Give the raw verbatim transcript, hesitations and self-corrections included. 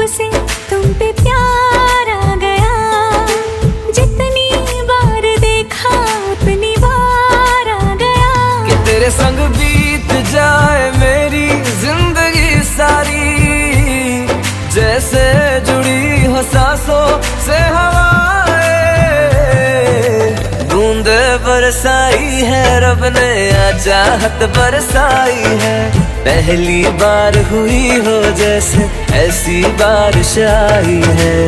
से तुम पे प्यार आ गया, जितनी बार देखा उतनी बार आ गया। कि तेरे संग बीत जाए मेरी जिंदगी सारी, जैसे जुड़ी हो सांसों से हवाएं। बूंदे बरसाई है रब ने, आ चाहत बरसाई है। पहली बार हुई हो जैसे ऐसी बारिश आई है।